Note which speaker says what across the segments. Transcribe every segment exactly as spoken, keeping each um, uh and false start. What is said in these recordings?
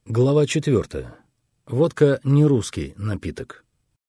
Speaker 1: Глава четвертая. Водка не русский напиток.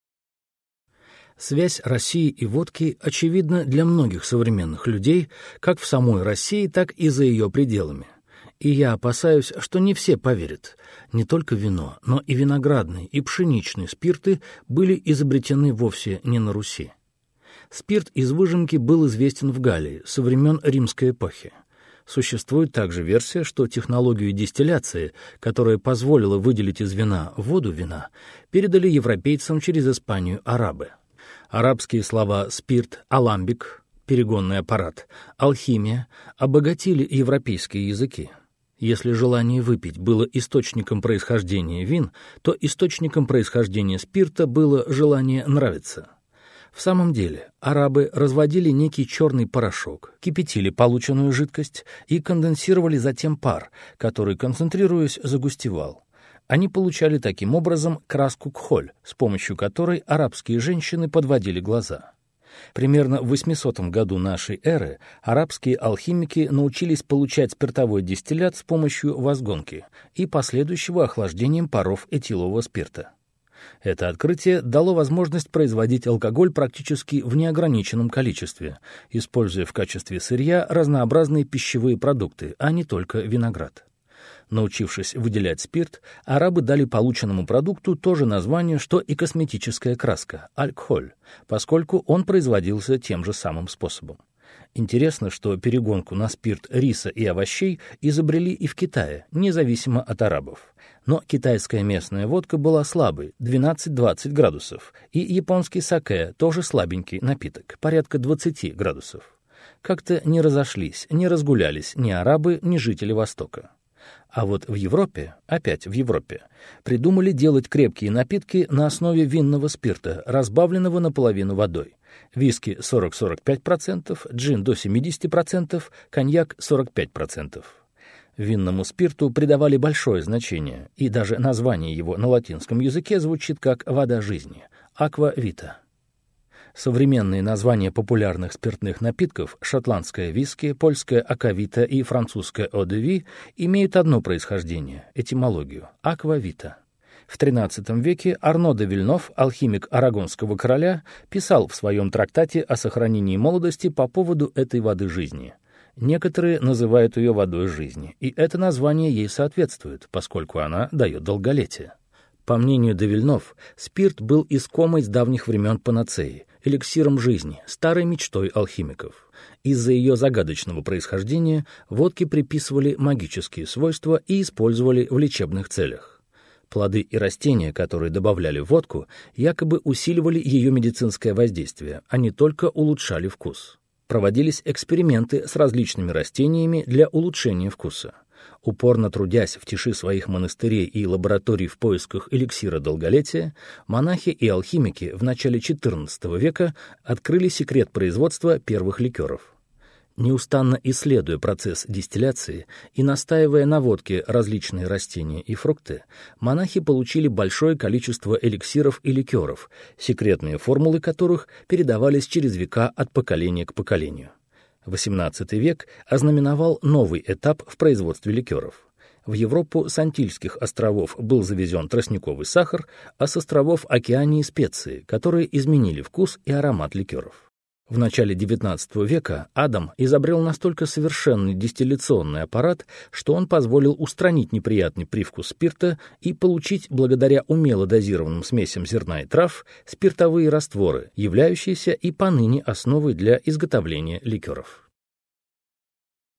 Speaker 1: Связь России и водки очевидна для многих современных людей, как в самой России, так и за ее пределами. И я опасаюсь, что не все поверят. Не только вино, но и виноградный, и пшеничный спирты были изобретены вовсе не на Руси. Спирт из выжимки был известен в Галлии со времен римской эпохи. Существует также версия, что технологию дистилляции, которая позволила выделить из вина воду вина, передали европейцам через Испанию арабы. Арабские слова «спирт», «аламбик», перегонный аппарат, «алхимия» обогатили европейские языки. Если желание выпить было источником происхождения вин, то источником происхождения спирта было желание нравиться. В самом деле, арабы разводили некий черный порошок, кипятили полученную жидкость и конденсировали затем пар, который, концентрируясь, загустевал. Они получали таким образом краску кхоль, с помощью которой арабские женщины подводили глаза. Примерно в восьмисотом году нашей эры арабские алхимики научились получать спиртовой дистиллят с помощью возгонки и последующего охлаждением паров этилового спирта. Это открытие дало возможность производить алкоголь практически в неограниченном количестве, используя в качестве сырья разнообразные пищевые продукты, а не только виноград. Научившись выделять спирт, арабы дали полученному продукту то же название, что и косметическая краска – алькхоль, поскольку он производился тем же самым способом. Интересно, что перегонку на спирт риса и овощей изобрели и в Китае, независимо от арабов. Но китайская местная водка была слабой, двенадцать-двадцать градусов, и японский сакэ тоже слабенький напиток, порядка двадцать градусов. Как-то не разошлись, не разгулялись ни арабы, ни жители Востока. А вот в Европе, опять в Европе, придумали делать крепкие напитки на основе винного спирта, разбавленного наполовину водой. Виски сорок-сорок пять процентов, джин до семьдесят процентов, коньяк сорок пять процентов. Винному спирту придавали большое значение, и даже название его на латинском языке звучит как «вода жизни» — «аква вита». Современные названия популярных спиртных напитков — шотландская виски, польская акавита и французская eau-de-vie — имеют одно происхождение — этимологию — аква вита. В тринадцатом веке Арно де Вильнов, алхимик арагонского короля, писал в своем трактате о сохранении молодости по поводу этой воды жизни. Некоторые называют ее водой жизни, и это название ей соответствует, поскольку она дает долголетие. По мнению де Вильнов, спирт был искомой с давних времен панацеей, эликсиром жизни, старой мечтой алхимиков. Из-за ее загадочного происхождения водке приписывали магические свойства и использовали в лечебных целях. Плоды и растения, которые добавляли в водку, якобы усиливали ее медицинское воздействие, а не только улучшали вкус. Проводились эксперименты с различными растениями для улучшения вкуса. Упорно трудясь в тиши своих монастырей и лабораторий в поисках эликсира долголетия, монахи и алхимики в начале четырнадцатого века открыли секрет производства первых ликеров. Неустанно исследуя процесс дистилляции и настаивая на водке различные растения и фрукты, монахи получили большое количество эликсиров и ликеров, секретные формулы которых передавались через века от поколения к поколению. восемнадцатый век ознаменовал новый этап в производстве ликеров. В Европу с Антильских островов был завезен тростниковый сахар, а с островов Океании — специи, которые изменили вкус и аромат ликеров. В начале девятнадцатого века Адам изобрел настолько совершенный дистилляционный аппарат, что он позволил устранить неприятный привкус спирта и получить, благодаря умело дозированным смесям зерна и трав, спиртовые растворы, являющиеся и поныне основой для изготовления ликеров.